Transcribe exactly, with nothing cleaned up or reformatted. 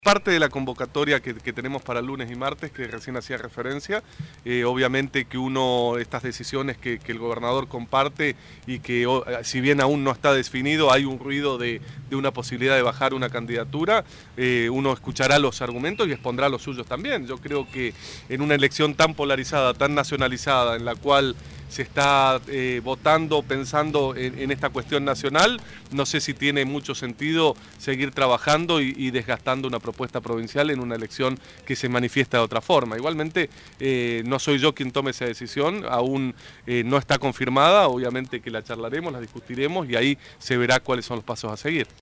Parte de la convocatoria que, que tenemos para lunes y martes, que recién hacía referencia, eh, obviamente que uno, estas decisiones que, que el gobernador comparte y que o, si bien aún no está definido, hay un ruido de, de una posibilidad de bajar una candidatura, eh, uno escuchará los argumentos y expondrá los suyos también. Yo creo que en una elección tan polarizada, tan nacionalizada, en la cual se está eh, votando, pensando en, en esta cuestión nacional, no sé si tiene mucho sentido seguir trabajando y, y desgastando una propuesta provincial en una elección que se manifiesta de otra forma. Igualmente, eh, no soy yo quien tome esa decisión, aún eh, no está confirmada, obviamente que la charlaremos, la discutiremos y ahí se verá cuáles son los pasos a seguir.